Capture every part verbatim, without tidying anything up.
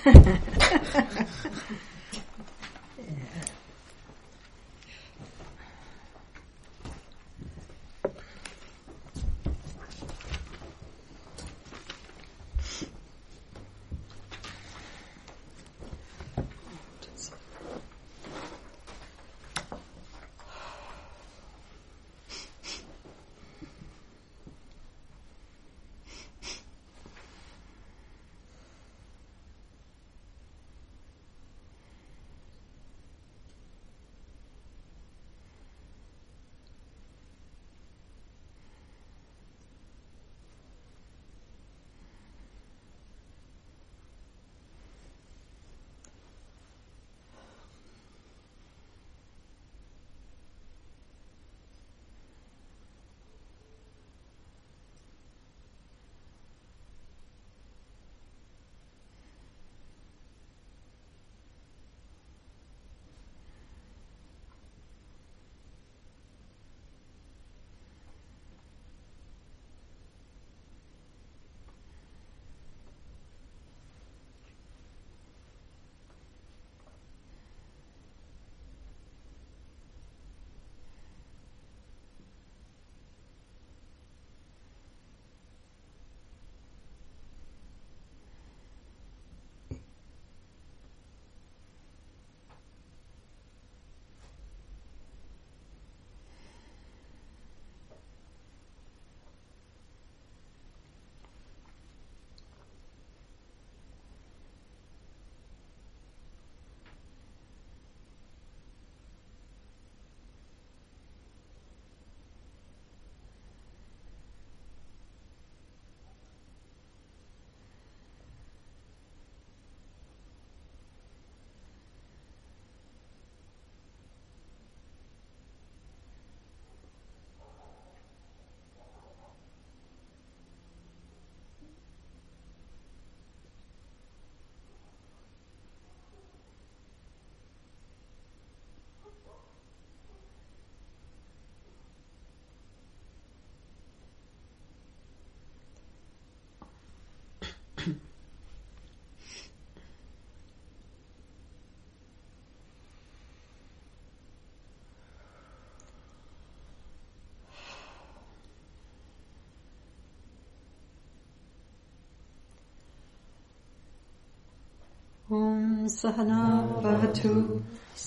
Om Sahana Bhavatu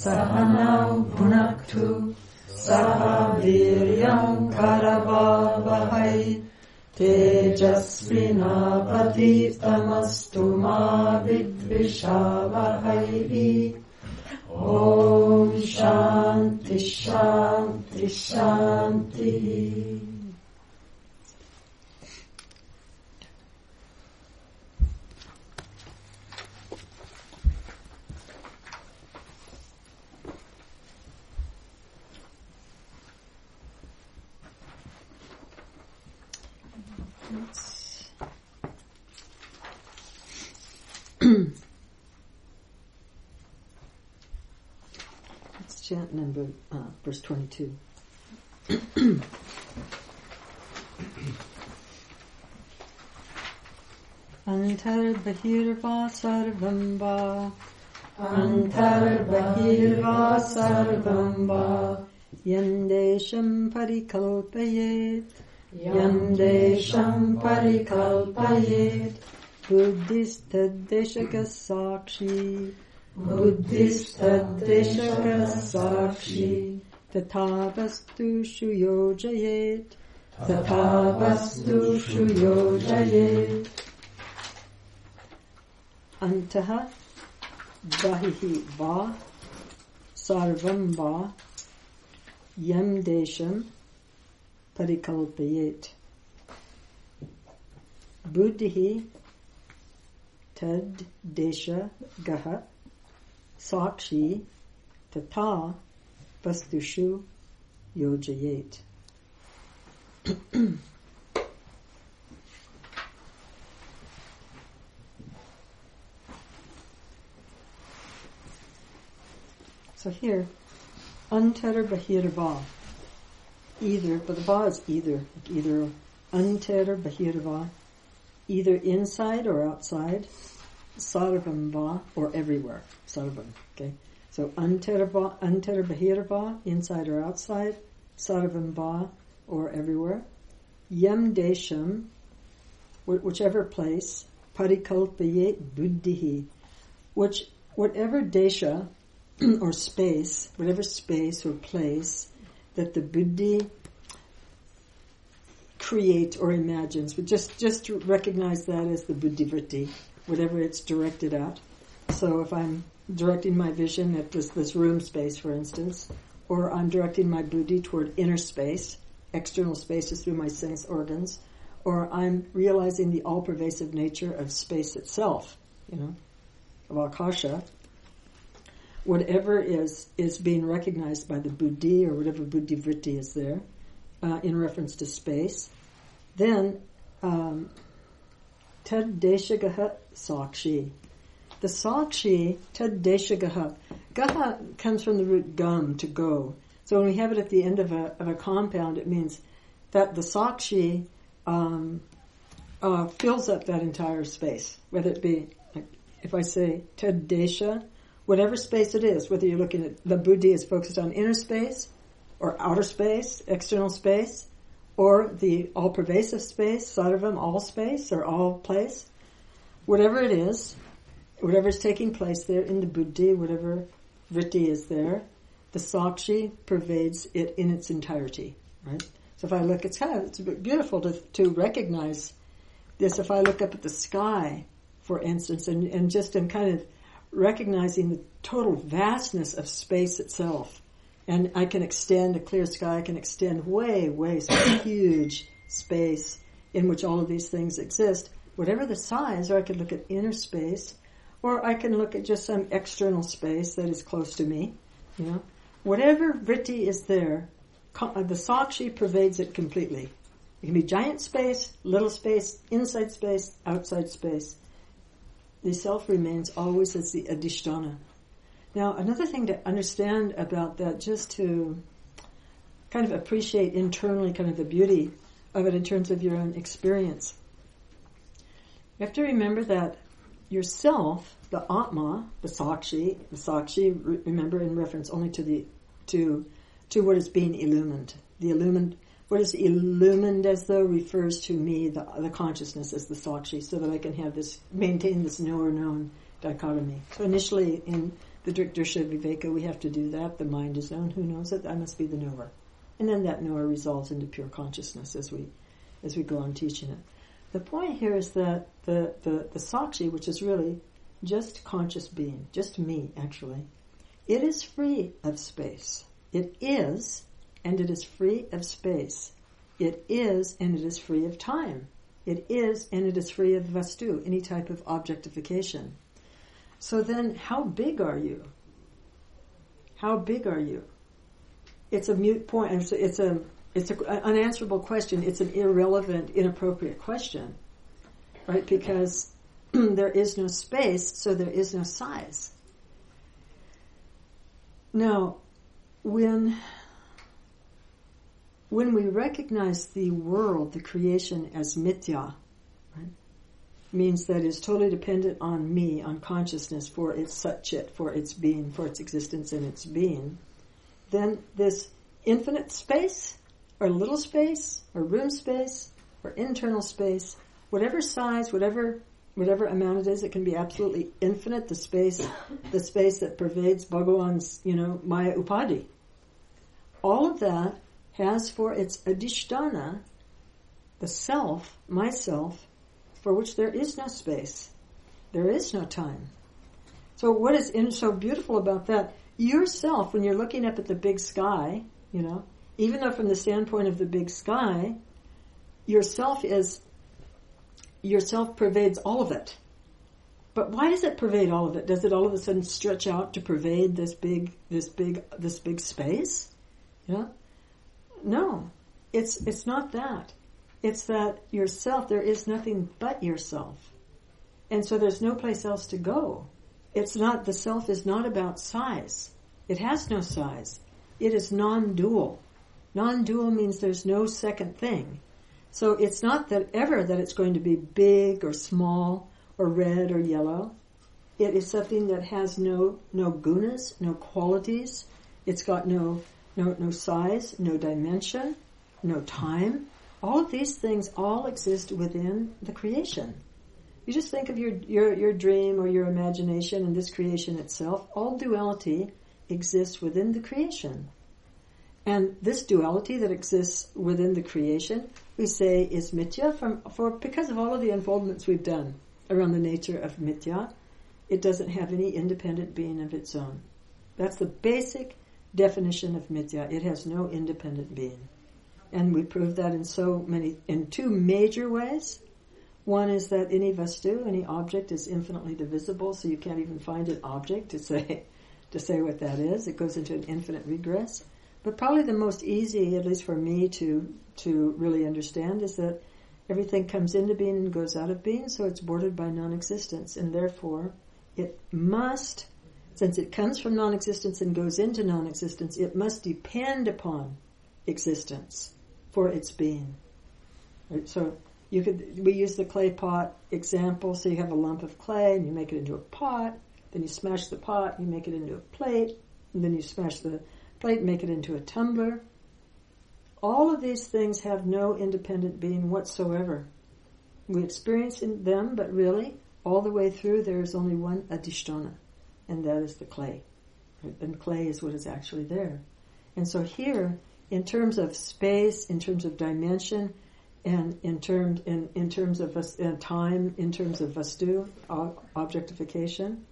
Sahana Bhunaktu Saha Viryam Karavavahai Tejasvina Paditamastu Ma Vidvishavahai. Om Shanti Shanti Shanti. Let's chant number uh, verse twenty-two. Antar bahirva sarvam va Antar bahirva sarvam va Yandesham parikalpayet Yandesham parikalpayet Buddhistadeshaka sakshi Buddhistadeshaka sakshi Tatavastu shuyojayet Tatavastu shuyojayet. Antaha bahihi va sarvam va yam desham parikalpayet buddhi tad desha gaha sakshi tata vastushu yojayet. So here, antar bahir va, either, but the va is either, like either antar bahir va, either inside or outside, sarvamba, or everywhere. Sarvam, okay? So antarva, antarbahirva, inside or outside, sarvamba, or everywhere. Yam desham, whichever place, parikalpayet buddhihi, which whatever desha or space, whatever space or place that the buddhi creates or imagines, but just just to recognize that as the buddhivritti, whatever it's directed at. So if I'm directing my vision at this this room space, for instance, or I'm directing my buddhi toward inner space, external spaces through my sense organs, or I'm realizing the all-pervasive nature of space itself, you know, of Akasha, whatever is is being recognized by the buddhi or whatever buddhivritti is there uh, in reference to space, then um, tad deshagaha sakshi. The sakshi, tad deshagaha. Gaha comes from the root gam, to go. So when we have it at the end of a of a compound, it means that the sakshi um, uh, fills up that entire space, whether it be, like, if I say tad desha, whatever space it is, whether you're looking at the buddhi is focused on inner space or outer space, external space, or the all-pervasive space, sarvam, all space or all place, whatever it is, whatever is taking place there in the buddhi, whatever vritti is there, the sakshi pervades it in its entirety, right? So if I look, it's kind of, it's beautiful to to recognize this. If I look up at the sky, for instance, and, and just am kind of recognizing the total vastness of space itself, and I can extend, a clear sky can extend way, way, some huge space in which all of these things exist, whatever the size, or I could look at inner space, or I can look at just some external space that is close to me, you know. Whatever vritti is there, the sakshi pervades it completely. It can be giant space, little space, inside space, outside space. The self remains always as the adhisthana. Now, another thing to understand about that, just to kind of appreciate internally kind of the beauty of it in terms of your own experience. You have to remember that yourself, the Atma, the Sakshi, the Sakshi, remember in reference only to the to to what is being illumined. The illumined, what is illumined as though refers to me, the, the consciousness as the Sakshi, so that I can have this, maintain this knower-known dichotomy. So initially in the Drikdarsha Viveka, we have to do that. The mind is known. Who knows it? I must be the knower. And then that knower resolves into pure consciousness as we as we go on teaching it. The point here is that the, the, the Sakshi, which is really just conscious being, just me, actually, it is free of space. It is, and it is free of space. It is, and it is free of time. It is, and it is free of vastu, any type of objectification. So then, how big are you? How big are you? It's a mute point. It's a, it's a it's an unanswerable question. It's an irrelevant, inappropriate question, right? Because there is no space, so there is no size. Now, when when we recognize the world, the creation, as mithya, right, means that it's totally dependent on me, on consciousness, for its satchit, for its being, for its existence and its being, then this infinite space, or little space, or room space, or internal space, whatever size, whatever whatever amount it is, it can be absolutely infinite, the space the space that pervades Bhagavan's, you know, Maya Upadhi. All of that has for its adhisthana the self, myself, for which there is no space. There is no time. So what is in so beautiful about that? Yourself, when you're looking up at the big sky, you know, even though from the standpoint of the big sky, yourself is, yourself pervades all of it. But why does it pervade all of it? Does it all of a sudden stretch out to pervade this big, this big, this big space? Yeah? No. It's, it's not that. It's that yourself, there is nothing but yourself. And so there's no place else to go. It's not, the self is not about size. It has no size. It is non-dual. Non-dual means there's no second thing. So it's not that ever that it's going to be big or small or red or yellow. it is something that has no no gunas, no qualities. It's got no no no size, no dimension, no time. All of these things all exist within the creation. You just think of your your your dream or your imagination and this creation itself. All duality exists within the creation. And this duality that exists within the creation, we say is mithya from, for, because of all of the unfoldments we've done around the nature of mithya, it doesn't have any independent being of its own. That's the basic definition of mithya. It has no independent being. And we prove that in so many, in two major ways. One is that any vastu, any object is infinitely divisible, so you can't even find an object to say, to say what that is. It goes into an infinite regress. But probably the most easy, at least for me to to really understand, is that everything comes into being and goes out of being, so it's bordered by non-existence, and therefore it must, since it comes from non-existence and goes into non-existence, it must depend upon existence for its being. Right? So you could we use the clay pot example. So you have a lump of clay and you make it into a pot. Then you smash the pot, you make it into a plate, and then you smash the plate, make it into a tumbler. All of these things have no independent being whatsoever. We experience in them, but really, all the way through, there is only one adhisthana, and that is the clay. And clay is what is actually there. And so here, in terms of space, in terms of dimension, and in terms in, in terms of uh, time, in terms of vastu, objectification,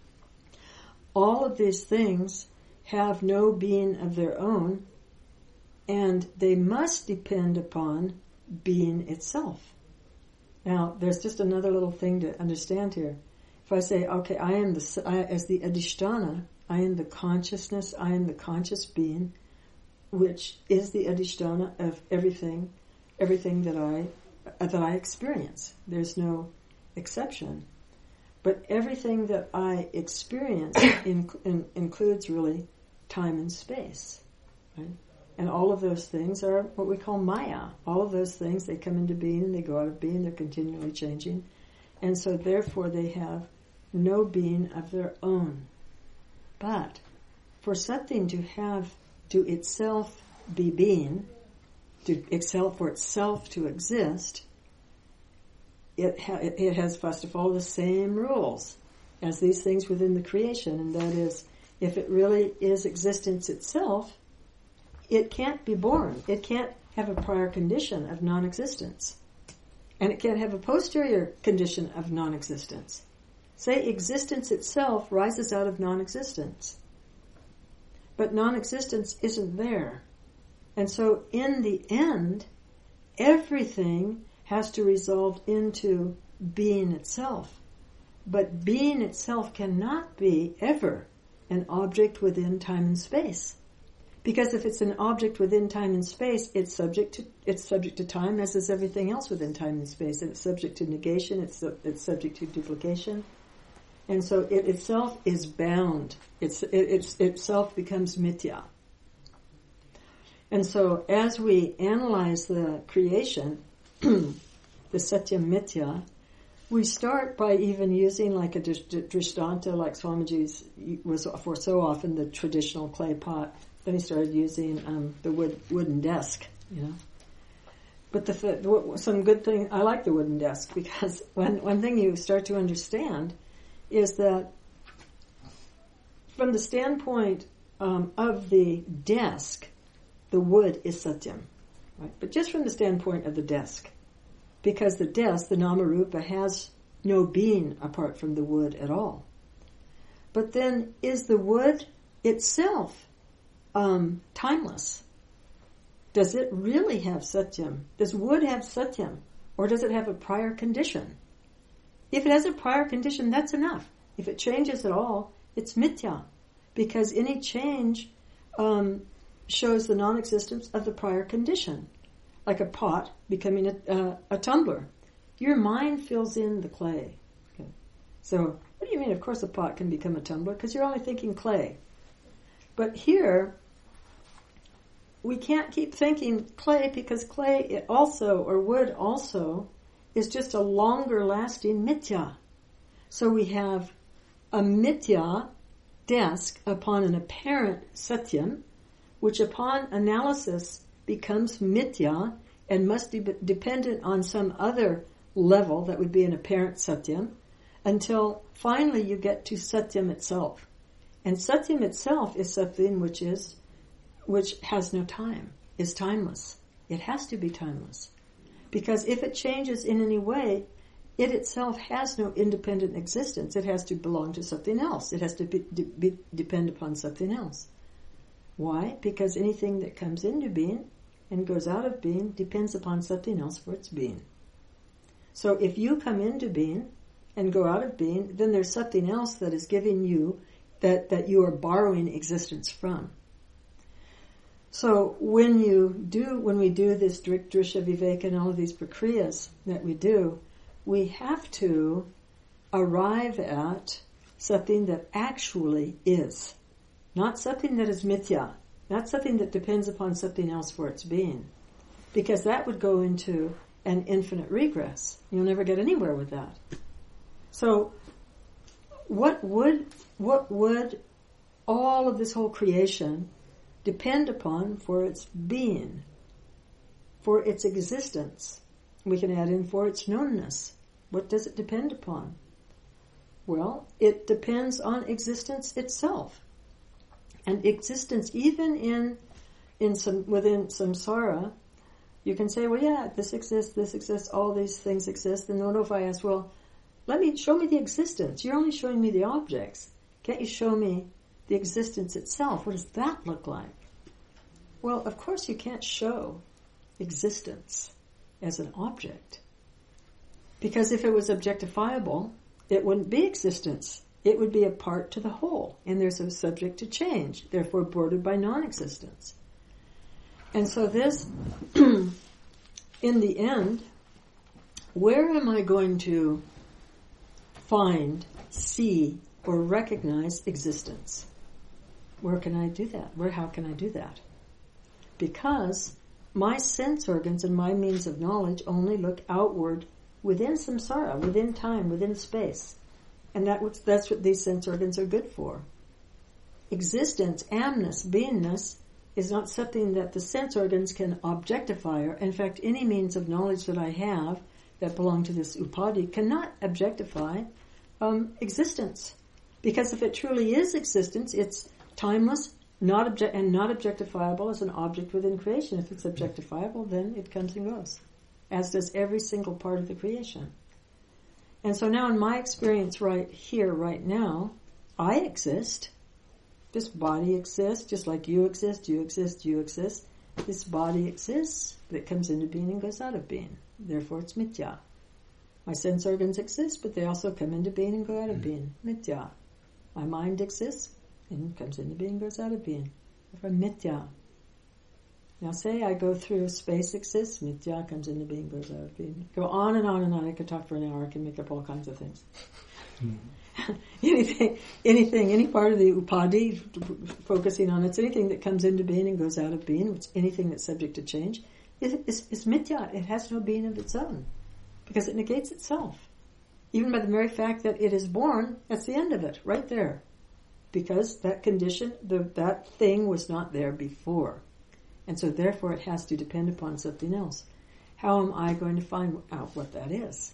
all of these things have no being of their own, and they must depend upon being itself. Now, there's just another little thing to understand here. If I say, okay, I am the, I, as the adhisthana, I am the consciousness, I am the conscious being, which is the adhisthana of everything, everything that I, uh, that I experience. There's no exception. But everything that I experience in, in, includes really time and space, right? And all of those things are what we call maya. All of those things, they come into being and they go out of being. They're continually changing. And so therefore they have no being of their own. But for something to have, to itself be being, to itself, for itself to exist, it, ha- it has first to follow the same rules as these things within the creation, and that is, if it really is existence itself, it can't be born. It can't have a prior condition of non-existence. And it can't have a posterior condition of non-existence. Say existence itself rises out of non-existence. But non-existence isn't there. And so in the end, everything has to resolve into being itself. But being itself cannot be ever an object within time and space. Because if it's an object within time and space, it's subject to it's subject to time, as is everything else within time and space. And it's subject to negation, it's it's subject to duplication. And so it itself is bound. It's it it's, itself becomes mithya. And so as we analyze the creation, the satya mithya, we start by even using like a drishtanta, like Swamiji's was for so often, the traditional clay pot. Then he started using um, the wood wooden desk, you know. But the, the some good thing, I like the wooden desk because one one thing you start to understand is that from the standpoint um, of the desk, the wood is satyam, right? But just from the standpoint of the desk, because the desk, the namarupa, has no being apart from the wood at all. But then, is the wood itself um, timeless? Does it really have satyam? Does wood have satyam? Or does it have a prior condition? If it has a prior condition, that's enough. If it changes at all, it's mithya. Because any change um, shows the non-existence of the prior condition. Like a pot becoming a, uh, a tumbler. Your mind fills in the clay. Okay. So, what do you mean? Of course a pot can become a tumbler, because you're only thinking clay. But here, we can't keep thinking clay, because clay it also, or wood also, is just a longer lasting mithya. So we have a mithya desk upon an apparent satyam, which upon analysis becomes mithya and must be dependent on some other level that would be an apparent satyam, until finally you get to satyam itself. And satyam itself is something which is, which has no time, is timeless. It has to be timeless. Because if it changes in any way, it itself has no independent existence. It has to belong to something else. It has to be, be, depend upon something else. Why? Because anything that comes into being and goes out of being depends upon something else for its being. So if you come into being and go out of being, then there's something else that is giving you, that, that you are borrowing existence from. So when you do, when we do this Drik, Drisha, Viveka and all of these prakriyas that we do, we have to arrive at something that actually is. Not something that is mithya. Not something that depends upon something else for its being. Because that would go into an infinite regress. You'll never get anywhere with that. So what would, what would all of this whole creation depend upon for its being, for its existence? We can add in for its knownness. What does it depend upon? Well, it depends on existence itself. And existence, even in in some within samsara, you can say, well, yeah, this exists, this exists, all these things exist. And what if I ask, well, let me show me the existence. You're only showing me the objects. Can't you show me the existence itself? What does that look like? Well, of course you can't show existence as an object. Because if it was objectifiable, it wouldn't be existence. It would be a part to the whole, and there's a subject to change, therefore bordered by non-existence. And so this, in the end, where am I going to find, see, or recognize existence? Where can I do that? Where, how can I do that? Because my sense organs and my means of knowledge only look outward within samsara, within time, within space. And that, that's what these sense organs are good for. Existence, amness, beingness, is not something that the sense organs can objectify. Or, in fact, any means of knowledge that I have that belong to this upadhi cannot objectify um, existence. Because if it truly is existence, it's timeless, not object and not objectifiable as an object within creation. If it's objectifiable, then it comes and goes, as does every single part of the creation. And so now in my experience right here, right now, I exist. This body exists, just like you exist, you exist, you exist. This body exists, but it comes into being and goes out of being. Therefore it's mithya. My sense organs exist, but they also come into being and go out of being. Mithya. My mind exists, and comes into being and goes out of being. Therefore mithya. Now say I go through, space exists, mithya comes into being, goes out of being. Go on and on and on. I could talk for an hour. I can make up all kinds of things. Mm-hmm. anything, anything, any part of the upadhi, focusing on it's anything that comes into being and goes out of being, it's anything that's subject to change, is, is, is mithya. It has no being of its own. Because it negates itself. Even by the very fact that it is born, that's the end of it, right there. Because that condition, the, that thing was not there before. And so therefore it has to depend upon something else. How am I going to find out what that is?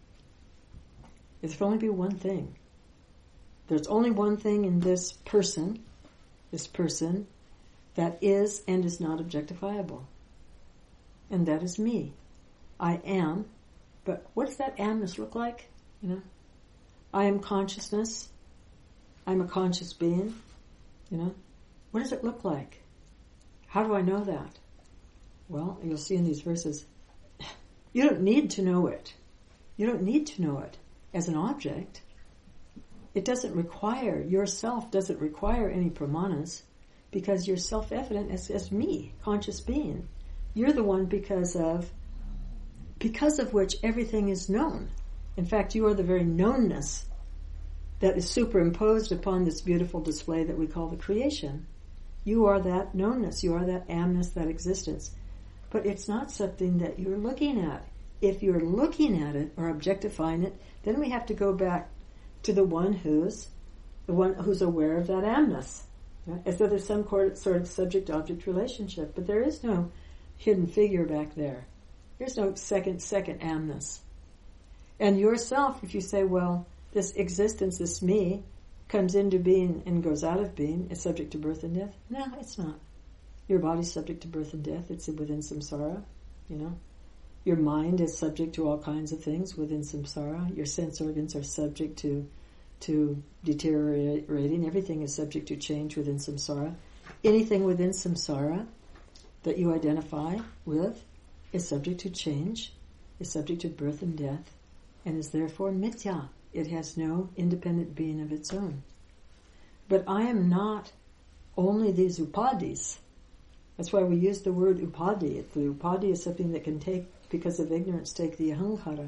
There can only be one thing. There's only one thing in this person, this person, that is and is not objectifiable. And that is me. I am, but what does that amness look like? You know, I am consciousness. I'm a conscious being. You know, what does it look like? How do I know that? Well, you'll see in these verses, you don't need to know it. You don't need to know it as an object. It doesn't require, yourself doesn't require any pramanas, because you're self-evident as, as me, conscious being. You're the one because of, because of which everything is known. In fact, you are the very knownness that is superimposed upon this beautiful display that we call the creation. You are that knownness, you are that amness, that existence. But it's not something that you're looking at. If you're looking at it or objectifying it, then we have to go back to the one whose the one who's aware of that amness. Right? As though there's some sort of subject-object relationship, but there is no hidden figure back there. There's no second, second amness. And yourself, if you say, well, this existence, this me, comes into being and goes out of being, is subject to birth and death. No, it's not. Your body's subject to birth and death. It's within samsara, you know. Your mind is subject to all kinds of things within samsara. Your sense organs are subject to to deteriorating. Everything is subject to change within samsara. Anything within samsara that you identify with is subject to change, is subject to birth and death, and is therefore mithya. It has no independent being of its own. But I am not only these upadis. That's why we use the word upadi. The upadi is something that can take, because of ignorance, take the ahankara.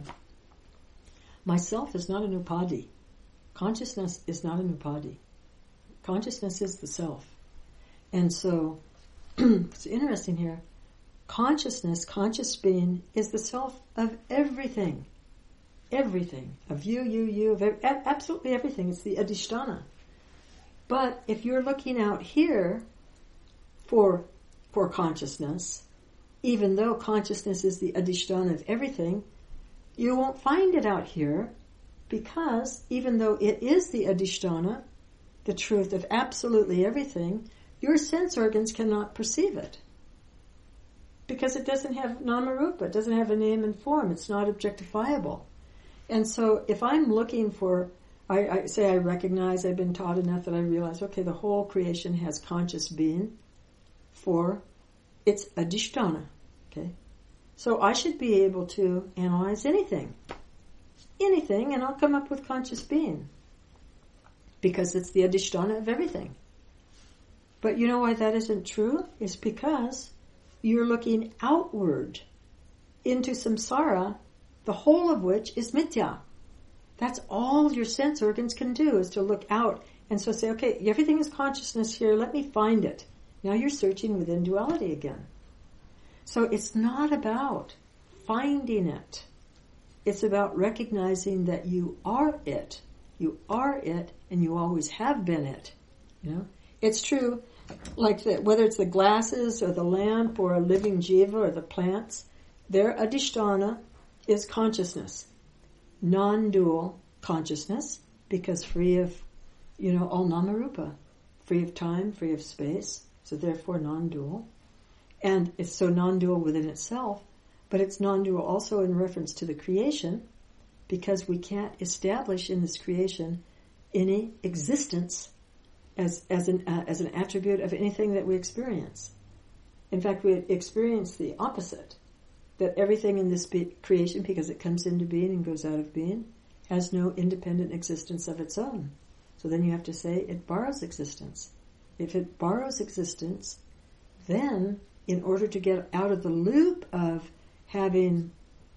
Myself is not an upadi. Consciousness is not an upadi. Consciousness is the self. And so, it's interesting here. Consciousness, conscious being, is the self of everything. Everything. Of you, you, you, of ev- absolutely everything. It's the adhisthana. But if you're looking out here for for consciousness, even though consciousness is the adhisthana of everything, you won't find it out here, because even though it is the adhisthana, the truth of absolutely everything, your sense organs cannot perceive it. Because it doesn't have namarupa, it doesn't have a name and form, it's not objectifiable. And so if I'm looking for, I, I say I recognize, I've been taught enough that I realize, okay, the whole creation has conscious being for its adhisthana, okay? So I should be able to analyze anything. Anything, and I'll come up with conscious being. Because it's the adhisthana of everything. But you know why that isn't true? It's because you're looking outward into samsara, the whole of which is mithya. That's all your sense organs can do, is to look out and so say, okay, everything is consciousness here, let me find it. Now you're searching within duality again. So it's not about finding it. It's about recognizing that you are it. You are it, and you always have been it. You know, it's true, like that. Whether it's the glasses or the lamp or a living jiva or the plants, their adhisthana is consciousness, non-dual consciousness, because free of, you know, all namarupa, free of time, free of space. So therefore non-dual. And it's so non-dual within itself, but it's non-dual also in reference to the creation, because we can't establish in this creation any existence as as an uh, as an attribute of anything that we experience. In fact, we experience the opposite, that everything in this be- creation, because it comes into being and goes out of being, has no independent existence of its own. So then you have to say it borrows existence. If it borrows existence, then in order to get out of the loop of having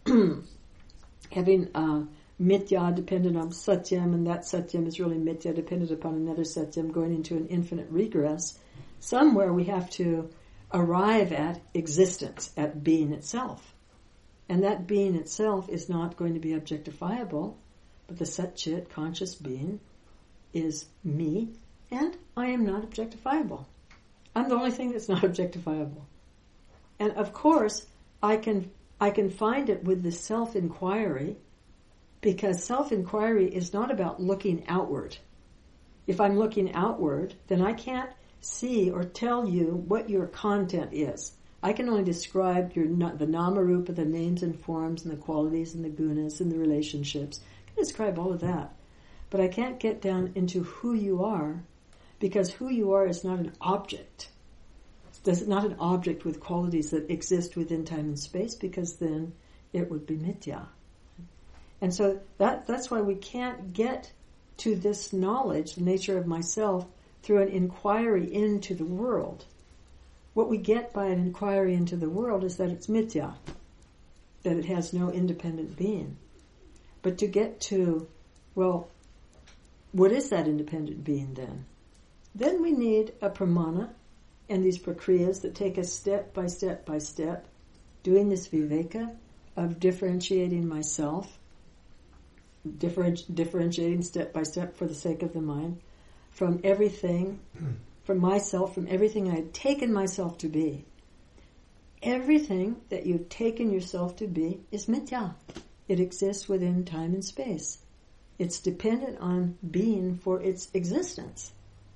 having uh, mithya dependent on satyam, and that satyam is really mithya dependent upon another satyam, going into an infinite regress, somewhere we have to arrive at existence, at being itself. And that being itself is not going to be objectifiable, but the Sat-Chit, conscious being, is me, and I am not objectifiable. I'm the only thing that's not objectifiable. And of course, I can I can find it with the self-inquiry, because self-inquiry is not about looking outward. If I'm looking outward, then I can't see or tell you what your content is. I can only describe your the namarupa, the names and forms and the qualities and the gunas and the relationships. I can describe all of that. But I can't get down into who you are, because who you are is not an object. It's not an object with qualities that exist within time and space, because then it would be mithya. And so that that's why we can't get to this knowledge, the nature of myself, through an inquiry into the world. What we get by an inquiry into the world is that it's mithya, that it has no independent being. But to get to, well, what is that independent being then? Then we need a pramana and these prakriyas that take us step by step by step, doing this viveka of differentiating myself, differenti- differentiating step by step for the sake of the mind, from everything, from myself, from everything I had taken myself to be. Everything that you've taken yourself to be is mithya. It exists within time and space. It's dependent on being for its existence.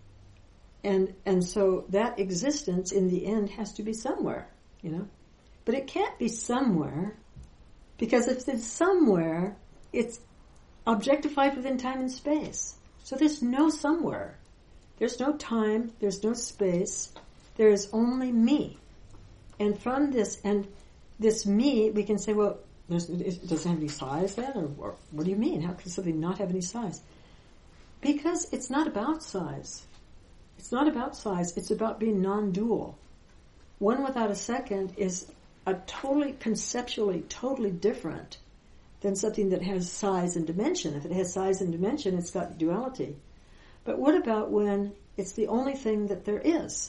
And and so that existence in the end has to be somewhere, you know. But it can't be somewhere, because if it's somewhere, it's objectified within time and space. So there's no somewhere. There's no time, there's no space, there is only me. And from this, and this me, we can say, well, there's, it doesn't have any size then? Or, or what do you mean? How can something not have any size? Because it's not about size. It's not about size, it's about being non-dual. One without a second is a totally, conceptually, totally different than something that has size and dimension. If it has size and dimension, it's got duality. But what about when it's the only thing that there is?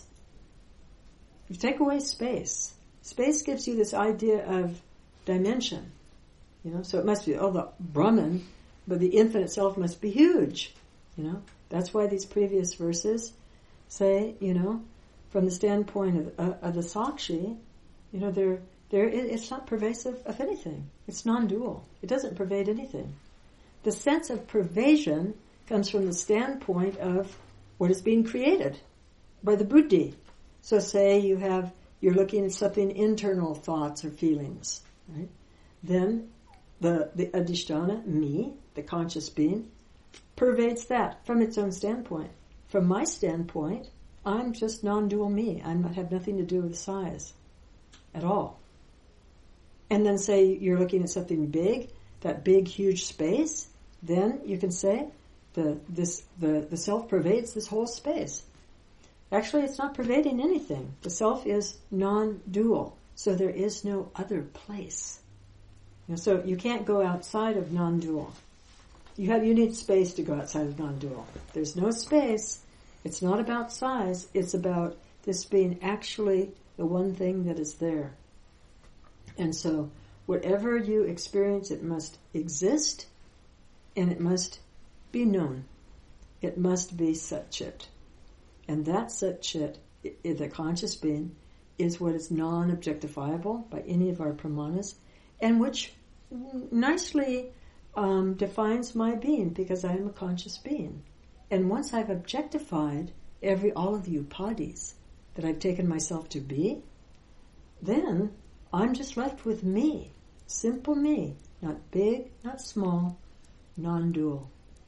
You take away space. Space gives you this idea of dimension. You know, so it must be, oh, the Brahman, but the infinite self must be huge. You know, that's why these previous verses say, you know, from the standpoint of, uh, of the Sakshi, you know, they're, they're, it's not pervasive of anything. It's non-dual. It doesn't pervade anything. The sense of pervasion comes from the standpoint of what is being created by the buddhi. So say you have, you're looking at something internal thoughts or feelings, right? Then the, the adhisthana, me, the conscious being, pervades that from its own standpoint. From my standpoint, I'm just non-dual me. I have nothing to do with size at all. And then say you're looking at something big, that big, huge space, then you can say the this the, the self pervades this whole space. Actually, it's not pervading anything. The self is non-dual, so there is no other place. You know, so you can't go outside of non-dual. You have you need space to go outside of non-dual. There's no space. It's not about size. It's about this being actually the one thing that is there. And so, whatever you experience, it must exist, and it must be known. It must be Sat-Chit. And that Sat-Chit, the conscious being, is what is non-objectifiable by any of our pramanas, and which nicely um, defines my being, because I am a conscious being. And once I've objectified every all of the upadhis that I've taken myself to be, then I'm just left with me, simple me, not big, not small, non-dual.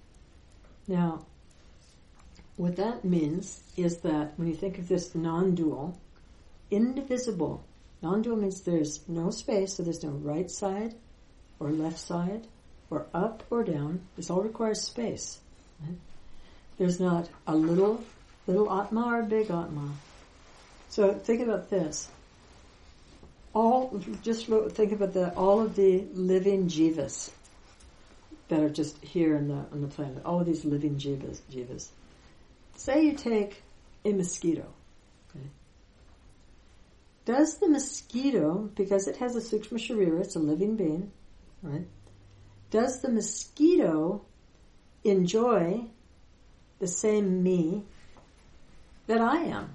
Now, what that means is that when you think of this non-dual, indivisible, non-dual means there's no space, so there's no right side or left side or up or down. This all requires space. Right? There's not a little, little Atma or a big Atma. So think about this. All, just think about the, all of the living jivas that are just here on the, on the planet. All of these living jivas, jivas. Say you take a mosquito. Okay. Does the mosquito, because it has a sukshma sharira, it's a living being, right? Does the mosquito enjoy the same me that I am?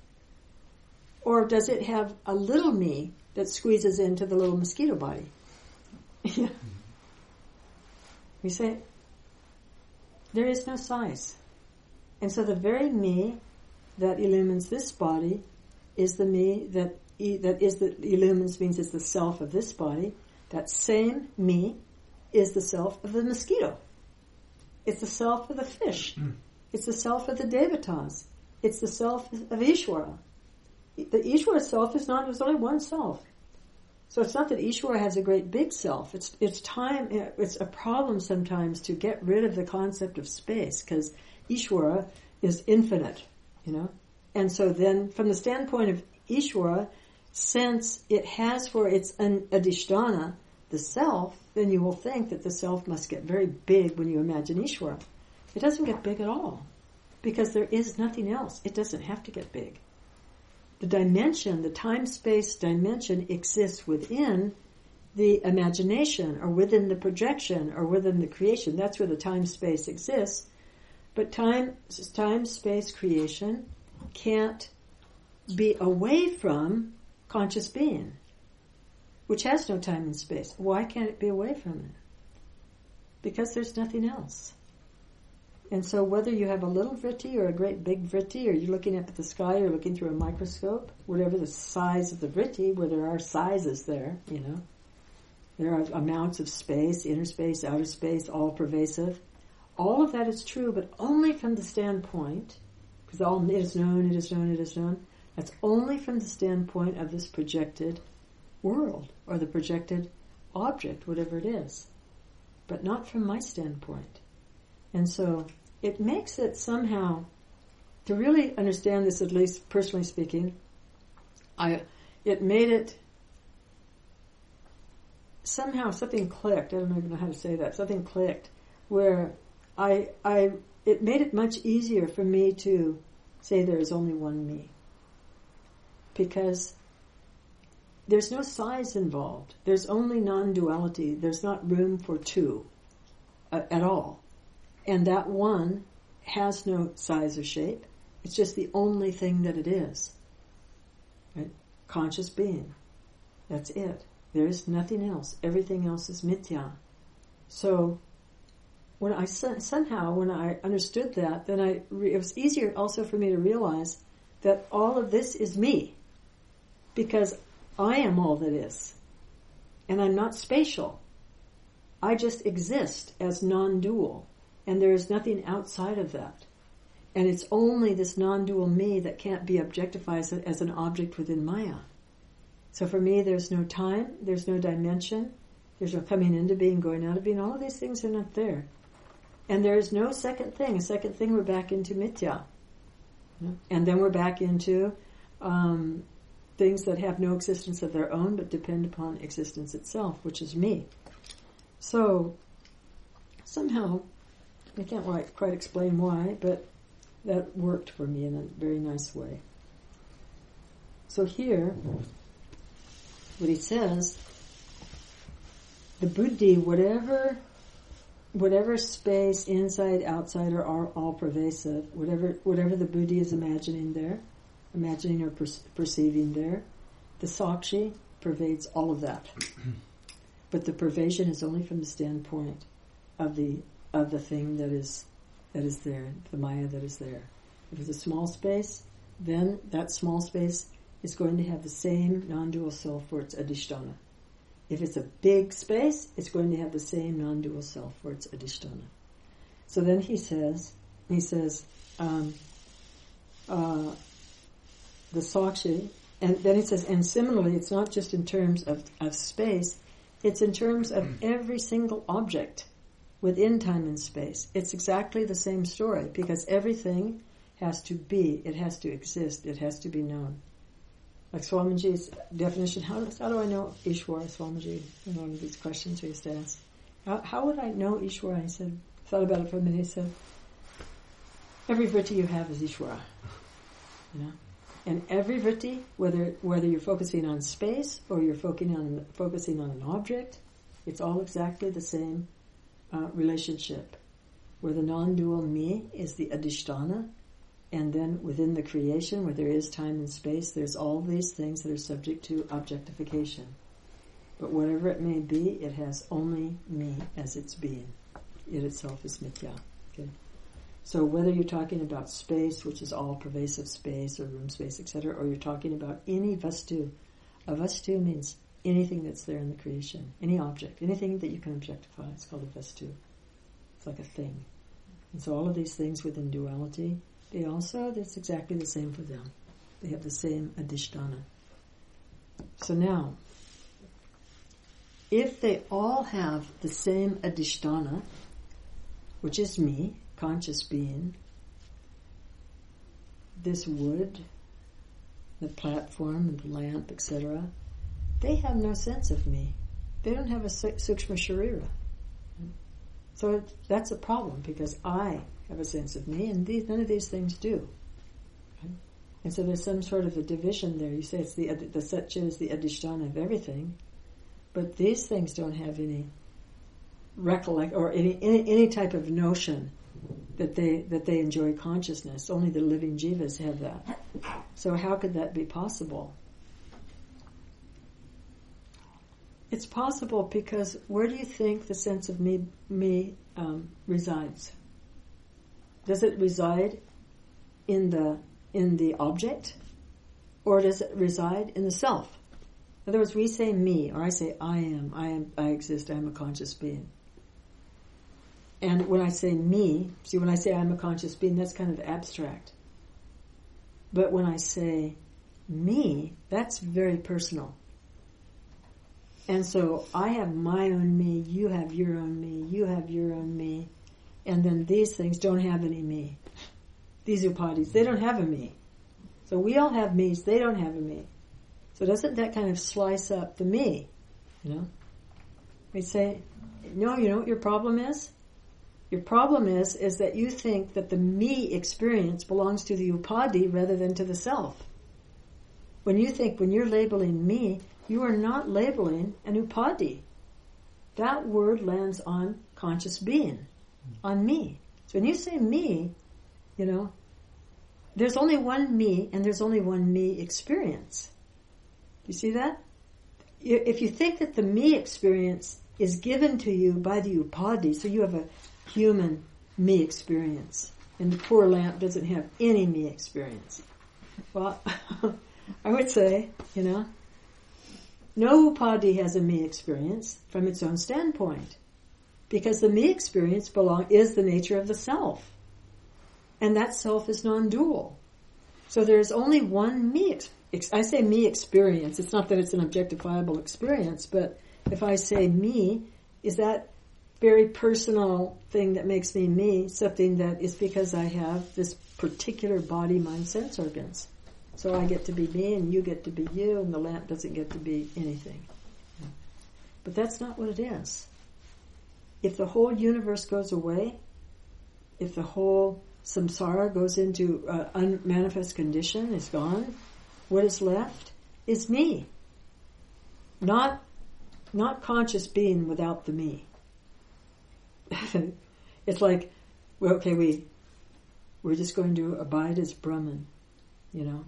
Or does it have a little me that squeezes into the little mosquito body? We say, there is no size. And so the very me that illumines this body is the me that that is the illumines means it's the self of this body. That same me is the self of the mosquito. It's the self of the fish. Mm. It's the self of the devatas. It's the self of Ishvara. The Ishvara self is not, there's only one self. So it's not that Ishvara has a great big self. It's it's time, it's a problem sometimes to get rid of the concept of space, because Ishvara is infinite, you know. And so then, from the standpoint of Ishvara, since it has for its an adhisthana the self, then you will think that the self must get very big when you imagine Ishvara. It doesn't get big at all, because there is nothing else. It doesn't have to get big. The dimension, the time-space dimension, exists within the imagination, or within the projection, or within the creation. That's where the time-space exists. But time, time, space, creation can't be away from conscious being, which has no time and space. Why can't it be away from it? Because there's nothing else. And so whether you have a little vritti or a great big vritti, or you're looking up at the sky or looking through a microscope, whatever the size of the vritti, where there are sizes there, you know, there are amounts of space, inner space, outer space, all pervasive. All of that is true, but only from the standpoint, because all it is known, it is known, it is known, that's only from the standpoint of this projected world, or the projected object, whatever it is, but not from my standpoint. And so it makes it somehow, to really understand this, at least personally speaking, I it made it somehow, something clicked, I don't even know how to say that, something clicked, where I, I, it made it much easier for me to say there is only one me. Because there's no size involved. There's only non-duality. There's not room for two uh, at all. And that one has no size or shape. It's just the only thing that it is. Right? Conscious being. That's it. There is nothing else. Everything else is mithya. So when I somehow, when I understood that, then I re- it was easier also for me to realize that all of this is me. Because I am all that is. And I'm not spatial. I just exist as non-dual. And there is nothing outside of that. And it's only this non-dual me that can't be objectified as, a, as an object within Maya. So for me, there's no time, there's no dimension, there's no coming into being, going out of being. All of these things are not there. And there is no second thing. A second thing, we're back into mithya. And then we're back into um, things that have no existence of their own, but depend upon existence itself, which is me. So somehow, I can't quite, quite explain why, but that worked for me in a very nice way. So here, what he says, the buddhi, whatever, whatever space, inside, outside, or all, all pervasive, whatever, whatever the buddhi is imagining there, imagining or per- perceiving there, the sakshi pervades all of that. But the pervasion is only from the standpoint of the of the thing that is that is there, the Maya that is there. If it's a small space, then that small space is going to have the same non-dual self for its adhisthana. If it's a big space, it's going to have the same non-dual self for its adhisthana. So then he says, he says, um, uh, the sakshi, and then he says, and similarly, it's not just in terms of, of space, it's in terms of every single object within time and space. It's exactly the same story, because everything has to be, it has to exist, it has to be known. Like Swamiji's definition, how, how do I know Ishwara, Swamiji? In one of these questions we used to ask. How, how would I know Ishwara? He said, thought about it for a minute, he said, every vritti you have is Ishwara. You know? And every vritti, whether whether you're focusing on space or you're focusing on focusing on an object, it's all exactly the same uh, relationship, where the non-dual me is the adhisthana, and then within the creation, where there is time and space, there's all these things that are subject to objectification. But whatever it may be, it has only me as its being. It itself is mithya. Okay. So whether you're talking about space, which is all pervasive space or room space, et cetera, or you're talking about any vastu, a vastu means anything that's there in the creation, any object, anything that you can objectify, it's called a vastu. It's like a thing. And so all of these things within duality, they also, that's exactly the same for them. They have the same adhisthana. So now, if they all have the same adhisthana, which is me, conscious being, this wood, the platform, and the lamp, et cetera, they have no sense of me. They don't have a sukshma sharira. So that's a problem, because I have a sense of me, and these, none of these things do. Okay? And so there's some sort of a division there. You say it's the the satya is the adhisthana of everything, but these things don't have any recollect or any, any any type of notion that they that they enjoy consciousness. Only the living jivas have that. So how could that be possible? It's possible because where do you think the sense of me me um, resides? Does it reside in the in the object, or does it reside in the self? In other words, we say me, or I say I am, I am, I exist, I am a conscious being. And when I say me, see, when I say I'm a conscious being, that's kind of abstract. But when I say me, that's very personal. And so I have my own me, you have your own me, you have your own me, and then these things don't have any me. These upadhis, they don't have a me. So we all have me's, they don't have a me. So doesn't that kind of slice up the me? You know? We say, no, you know what your problem is? Your problem is, is that you think that the me experience belongs to the upadhi rather than to the self. When you think, when you're labeling me, you are not labeling an upadhi. That word lands on conscious being, on me. So when you say me, you know, there's only one me and there's only one me experience. You see that? If you think that the me experience is given to you by the upadhi, so you have a human me experience, and the poor lamp doesn't have any me experience. Well, I would say, you know, no upadhi has a me experience from its own standpoint, because the me experience belong is the nature of the self, and that self is non-dual. So there's only one me experience. I say me experience. It's not that it's an objectifiable experience, but if I say me, is that very personal thing that makes me me, something that is because I have this particular body, mind, sense organs. So I get to be me and you get to be you and the lamp doesn't get to be anything. But that's not what it is. If the whole universe goes away, if the whole samsara goes into uh, unmanifest condition, is gone, what is left is me. Not, not conscious being without the me. It's like, well, okay, we, we're just going to abide as Brahman, you know,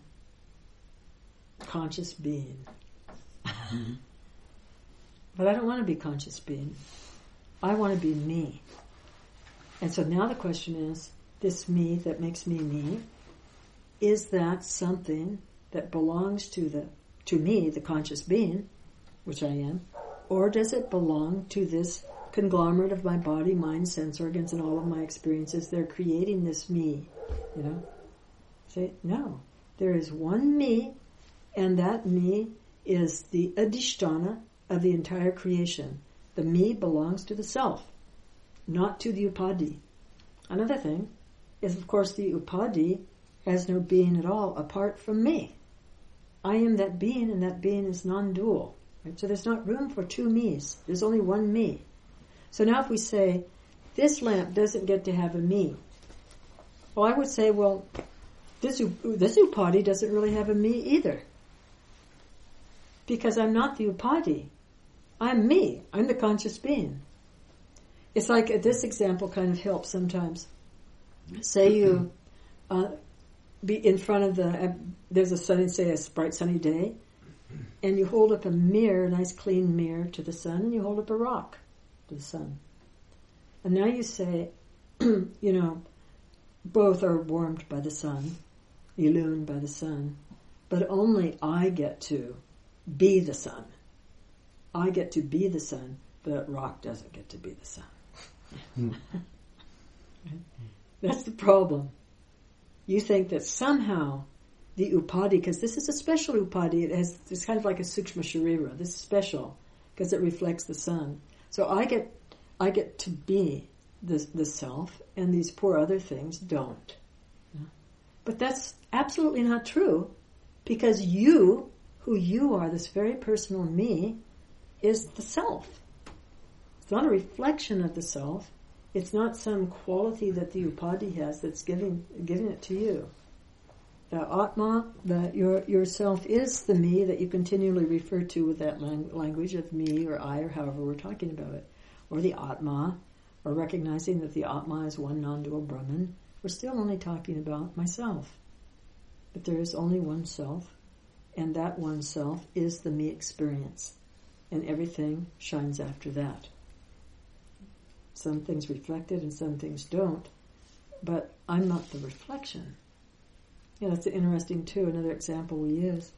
conscious being. Mm-hmm. But I don't want to be conscious being. I want to be me. And so now the question is, this me that makes me me, is that something that belongs to the to me, the conscious being, which I am, or does it belong to this conglomerate of my body, mind, sense organs, and all of my experiences? They're creating this me, you know? Say, no. There is one me, and that me is the adhisthana of the entire creation. The me belongs to the self, not to the upadhi. Another thing is, of course, the upadhi has no being at all apart from me. I am that being, and that being is non-dual. Right? So there's not room for two me's. There's only one me. So now if we say, this lamp doesn't get to have a me, well, I would say, well, this, this upadhi doesn't really have a me either. Because I'm not the upadhi. I'm me. I'm the conscious being. It's like, this example kind of helps sometimes. Say you uh, be in front of the, uh, there's a sunny, say a bright sunny day, and you hold up a mirror, a nice clean mirror to the sun, and you hold up a rock to the sun. And now you say, you know, both are warmed by the sun, illumined by the sun, but only I get to be the sun. I get to be the sun, but rock doesn't get to be the sun. Mm. Right? That's the problem. You think that somehow the upadhi, because this is a special upadhi, it has, it's kind of like a sukshma sharira. This is special because it reflects the sun. So I get, I get to be the the self, and these poor other things don't. Yeah? But that's absolutely not true, because you, who you are, this very personal me, is the self. It's not a reflection of the self. It's not some quality that the upadhi has that's giving giving it to you. The atma, the your yourself, is the me that you continually refer to with that lang- language of me or I or however we're talking about it. Or the atma, or recognizing that the Atma is one non-dual Brahman, we're still only talking about myself. But there is only one self, and that one self is the me experience, and everything shines after that. Some things reflected and some things don't, but I'm not the reflection. Yeah, that's interesting too. Another example we use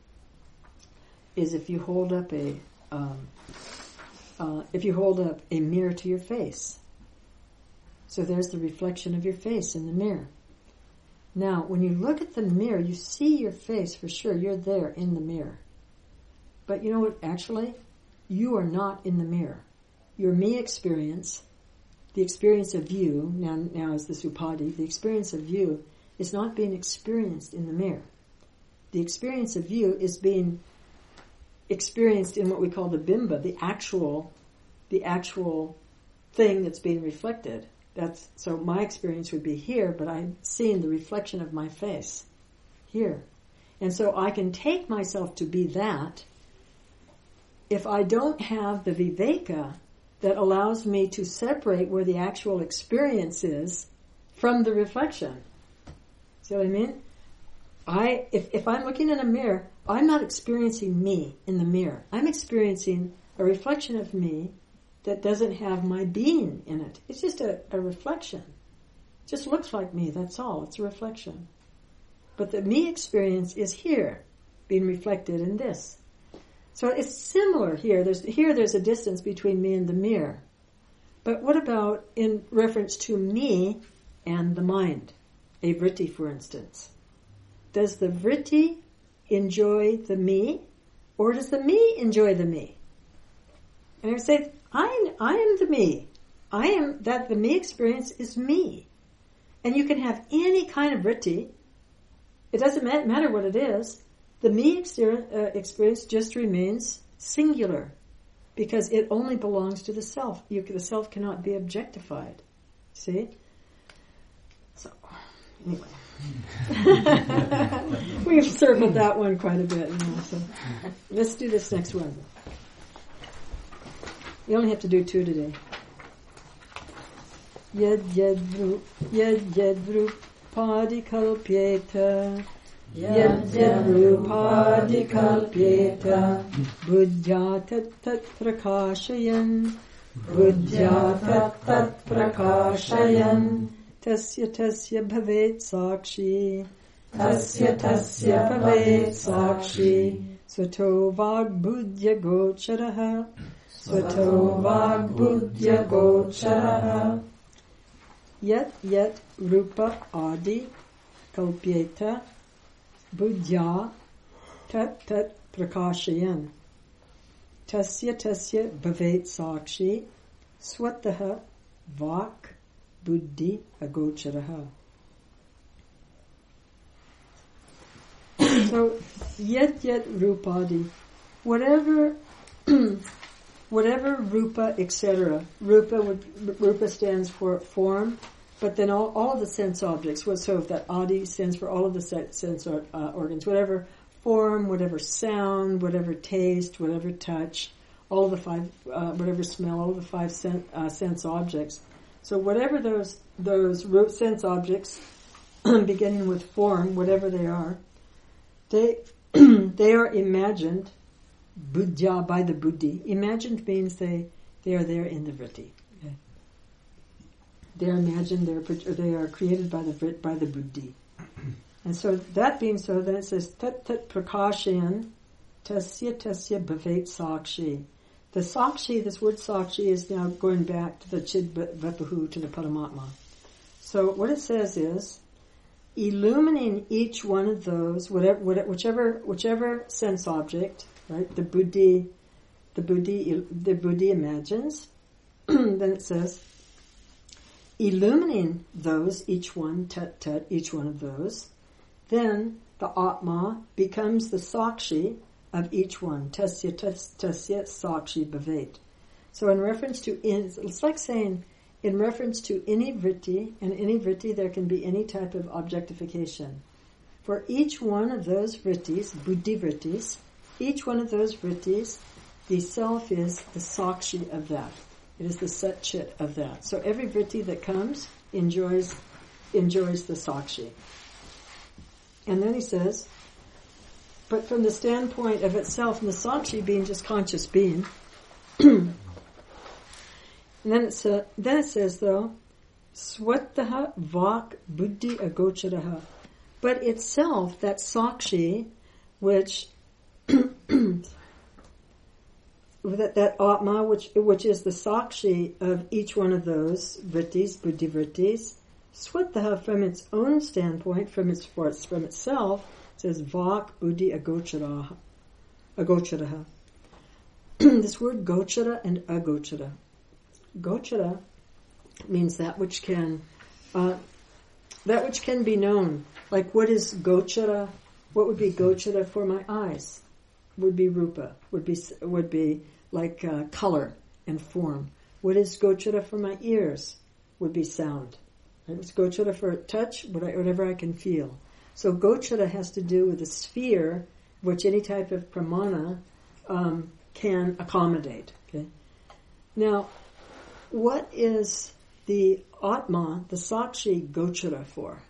is if you hold up a um, uh, if you hold up a mirror to your face. So there's the reflection of your face in the mirror. Now, when you look at the mirror, you see your face for sure. You're there in the mirror. But you know what? Actually, you are not in the mirror. Your me experience, the experience of you, now, now is this upadhi, the experience of you is not being experienced in the mirror. The experience of you is being experienced in what we call the bimba, the actual, the actual thing that's being reflected. That's, so my experience would be here, but I'm seeing the reflection of my face here. And so I can take myself to be that if I don't have the viveka that allows me to separate where the actual experience is from the reflection. See what I mean? I, if, if I'm looking in a mirror, I'm not experiencing me in the mirror. I'm experiencing a reflection of me that doesn't have my being in it. It's just a, a reflection. It just looks like me, that's all. It's a reflection. But the me experience is here, being reflected in this. So it's similar here. There's here there's a distance between me and the mirror. But what about in reference to me and the mind? A vritti, for instance. Does the vritti enjoy the me, or does the me enjoy the me? And I say, I, I am the me. I am, that the me experience is me. And you can have any kind of vritti. It doesn't matter what it is. The me experience just remains singular because it only belongs to the self. You, the self cannot be objectified. See? So, anyway. We've circled that one quite a bit now, so let's do this next one. We only have to do two today. Yad yad vru, yad yad vru padikalpyeta, yad yad vru padikalpyeta, buddhya tat tat prakashayan, buddhya tat tat prakashayan, tasya tasya bhavet sakshi, tasya tasya bhavet sakshi, swato vag buddhya gocharaha, swato vag buddhya gocharaha, yat yat rupa adi kalpyeta, buddhya tat tat prakashayan, tasya tasya bhavet sakshi, swataha vak buddhi agocharaha. So, yet yet rupadi, whatever, whatever rupa, et cetera. Rupa would, rupa stands for form, but then all, all of the sense objects. So if that adi stands for all of the sense uh, organs, whatever form, whatever sound, whatever taste, whatever touch, all of the five, uh, whatever smell, all of the five sen, uh, sense objects. So whatever those those sense objects, beginning with form, whatever they are, they they are imagined buddhya by the buddhi. Imagined means they they are there in the vritti. Okay. They are imagined. They are they are created by the by the buddhi. And so that being so, then it says tat tat prakashayan tasya tasya bhavet sakshi. The sakshi, this word sakshi, is now going back to the chid vapuhu, to the paramatma. So what it says is, illumining each one of those, whatever, whichever, whichever sense object, right? The buddhi, the buddhi, the buddhi imagines. Then it says, illumining those, each one, tat tat, each one of those. Then the atma becomes the sakshi of each one. Tasya tasya sakshi bhavet. So in reference to, in, it's like saying, in reference to any vritti, and any vritti there can be any type of objectification. For each one of those vrittis, buddhi vrittis, each one of those vrittis, the self is the sakshi of that. It is the Sat Chit of that. So every vritti that comes enjoys enjoys the Sakshi. And then he says, but from the standpoint of itself, and the Sakshi being just conscious being, and then it, sa- then it says, though, Swataha Vak Buddhi Agocharaha. But itself, that Sakshi, which that, that Atma, which which is the Sakshi of each one of those vrittis, buddhi vrittis, Swataha, from its own standpoint, from its from itself, says Vak Buddhi Agocharaha. Agocharaha. This word Gochara and Agochara. Gochara means that which can uh, that which can be known. Like what is Gochara? What would be Gochara for my eyes? Would be Rupa. Would be would be like uh, color and form. What is Gochara for my ears? Would be sound. It's Gochara for touch, whatever I can feel. So Gochara has to do with the sphere which any type of pramana um, can accommodate. Okay. Now, what is the Atma, the Sakshi, Gochara for?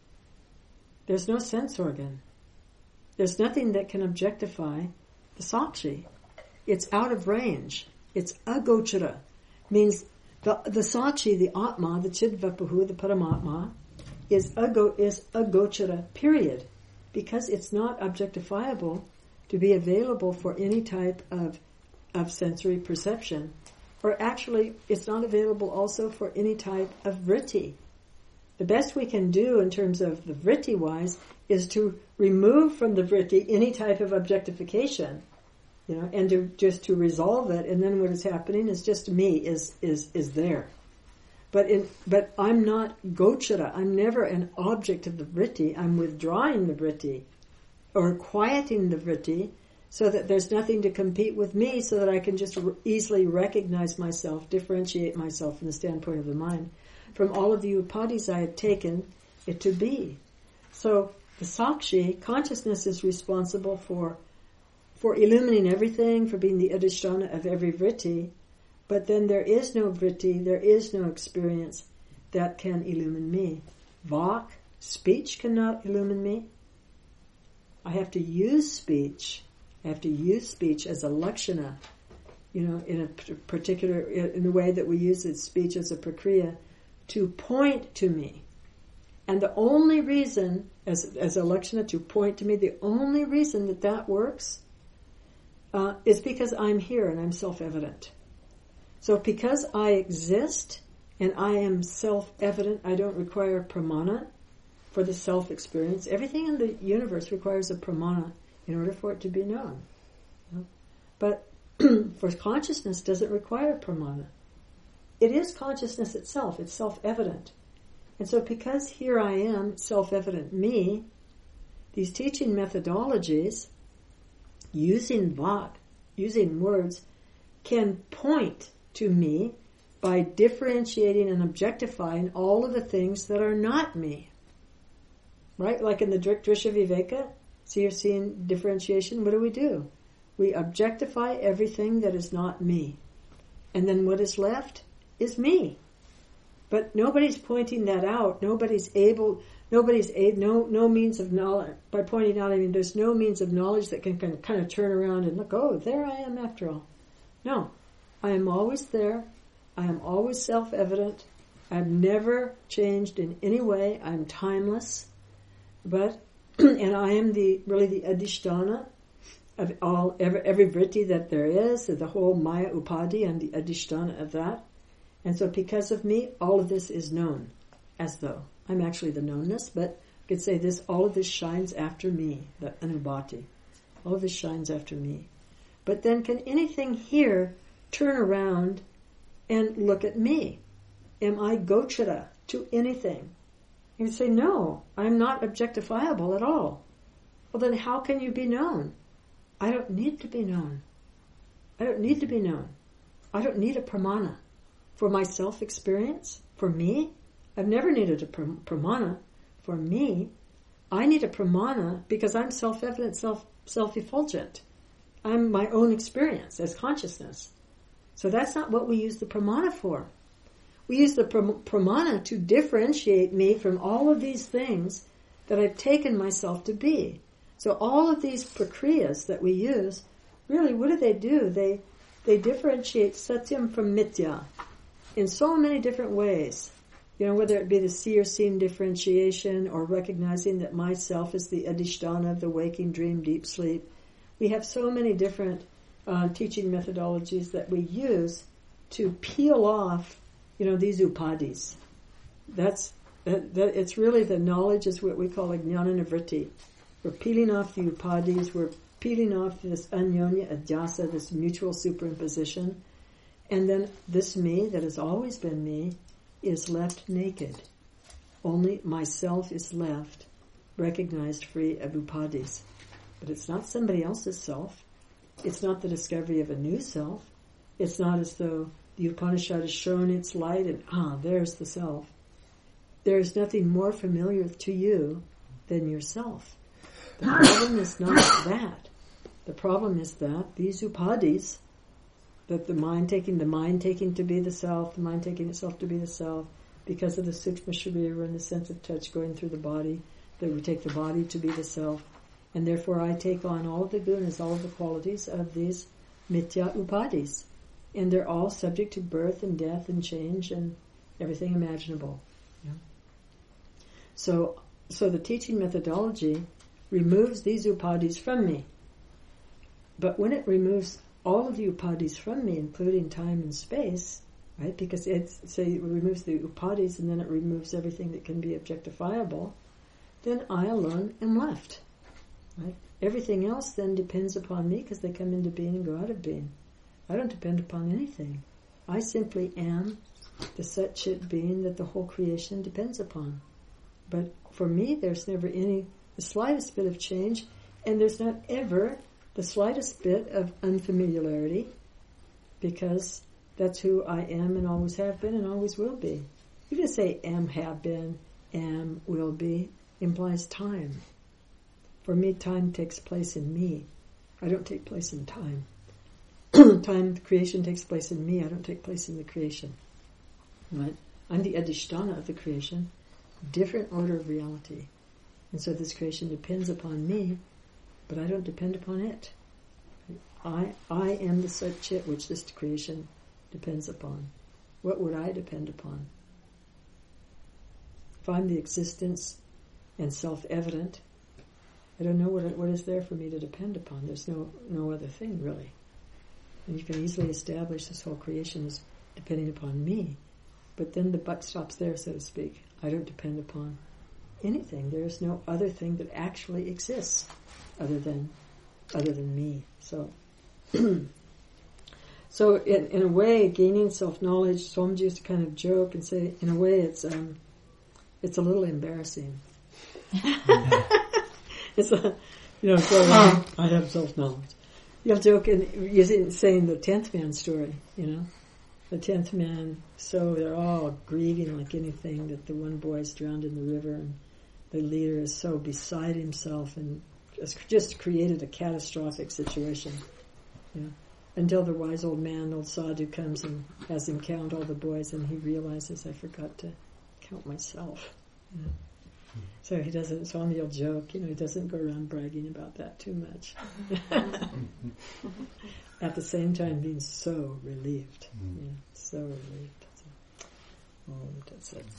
There's no sense organ. There's nothing that can objectify the Sakshi. It's out of range. It's agochara. Means the the Sakshi, the Atma, the Chidvapuhu, the Paramatma, is ago is agochara, period. Because it's not objectifiable to be available for any type of of sensory perception. Or actually, it's not available also for any type of vritti. The best we can do in terms of the vritti-wise is to remove from the vritti any type of objectification, you know, and to just to resolve it. And then what is happening is just me is is is there. But in but I'm not gochara. I'm never an object of the vritti. I'm withdrawing the vritti, or quieting the vritti, so that there's nothing to compete with me, so that I can just r- easily recognize myself, differentiate myself from the standpoint of the mind, from all of the upadhis I had taken it to be. So the Sakshi, consciousness, is responsible for for illuminating everything, for being the adhisthana of every vritti, but then there is no vritti, there is no experience that can illumine me. Vak, speech, cannot illumine me. I have to use speech. I have to use speech as a lakshana, you know, in a particular, in the way that we use it, speech as a prakriya, to point to me. And the only reason, as as a lakshana, to point to me, the only reason that that works uh, is because I'm here and I'm self-evident. So because I exist and I am self-evident, I don't require pramana for the self-experience. Everything in the universe requires a pramana in order for it to be known. You know? But for consciousness, doesn't require pramana. It is consciousness itself. It's self-evident. And so because here I am, self-evident me, these teaching methodologies, using vak, using words, can point to me by differentiating and objectifying all of the things that are not me. Right? Like in the Drisha Viveka, so you're seeing differentiation. What do we do? We objectify everything that is not me. And then what is left is me. But nobody's pointing that out. Nobody's able, nobody's able, no, no means of knowledge, by pointing out, I mean, there's no means of knowledge that can, can kind of turn around and look, oh, there I am after all. No. I am always there. I am always self-evident. I've never changed in any way. I'm timeless. But, and I am the, really the adhisthana of all, every, every vritti that there is, the whole Maya Upadhi, and the adhisthana of that. And so because of me, all of this is known, as though I'm actually the knownness, but I could say this, all of this shines after me, the anubhati. All of this shines after me. But then can anything here turn around and look at me? Am I gochara to anything? You would say, no, I'm not objectifiable at all. Well, then how can you be known? I don't need to be known. I don't need to be known. I don't need a pramana. For my self-experience, for me, I've never needed a pramana. For me, I need a pramana because I'm self-evident, self, self-effulgent. I'm my own experience as consciousness. So that's not what we use the pramana for. We use the pram- pramana to differentiate me from all of these things that I've taken myself to be. So all of these prakriyas that we use, really, what do they do? They they differentiate satyam from mithya in so many different ways. You know, whether it be the see or seen differentiation or recognizing that myself is the adhisthana of the waking dream deep sleep. We have so many different uh, teaching methodologies that we use to peel off, you know, these upadhis. That's that, that, it's really the knowledge is what we call a jnana nivritti. We're peeling off the upadhis. We're peeling off this anyonya adhyasa, this mutual superimposition, and then this me that has always been me is left naked. Only myself is left, recognized free of upadhis. But it's not somebody else's self. It's not the discovery of a new self. It's not as though the Upanishad has shown its light and, ah, there's the self. There is nothing more familiar to you than yourself. The problem is not that. The problem is that these upadhis, that the mind taking the mind taking to be the self, the mind taking itself to be the self, because of the sukshma sharira and the sense of touch going through the body, that we take the body to be the self, and therefore I take on all of the gunas, all of the qualities of these mithya upadhis, and they're all subject to birth and death and change and everything imaginable. Yeah. So, so the teaching methodology removes these upadhis from me, but when it removes all of the upadhis from me, including time and space, right? Because it's, say, it removes the upadhis and then it removes everything that can be objectifiable, then I alone am left, right? Everything else then depends upon me because they come into being and go out of being. I don't depend upon anything. I simply am the Sat Chit being that the whole creation depends upon. But for me, there's never any, the slightest bit of change, and there's not ever the slightest bit of unfamiliarity, because that's who I am and always have been and always will be. Even to say am, have been, am, will be, implies time. For me, time takes place in me. I don't take place in time. Time, creation takes place in me. I don't take place in the creation. Right? I'm the adhisthana of the creation, different order of reality. And so this creation depends upon me, but I don't depend upon it. I I am the Sat Chit which this creation depends upon. What would I depend upon? If I'm the existence and self-evident, I don't know what what is there for me to depend upon. There's no no other thing, really. And you can easily establish this whole creation is depending upon me. But then the buck stops there, so to speak. I don't depend upon anything. There is no other thing that actually exists other than other than me. So, so in, in a way, gaining self-knowledge, Swamiji used to kind of joke and say, in a way, it's um, it's a little embarrassing. It's a, you know, so, um, I have self-knowledge. You'll joke and you're saying the tenth man story, you know. The tenth man, so they're all grieving like anything that the one boy is drowned in the river, and the leader is so beside himself and has just created a catastrophic situation. You know, until the wise old man, old sadhu, comes and has him count all the boys, and he realizes, I forgot to count myself. You know? So he doesn't, Swami will joke, you know, he doesn't go around bragging about that too much. At the same time being so relieved. Mm. Yeah, so relieved. So, oh, that's it.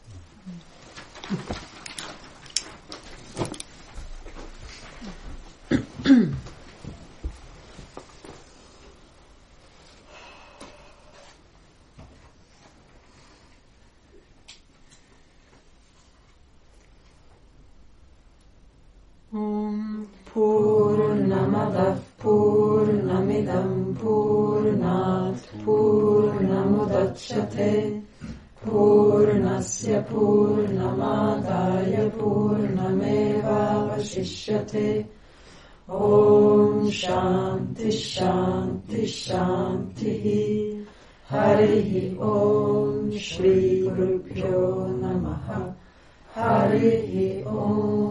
Om Purnamadav Purnamidam Purnat Purnamudachyate Purnasya Purnamadaya Purnameva Vashishyate. Om Shanti Shanti Shanti. Harihi Om Shri Gurubhyo Namaha. Harihi Om.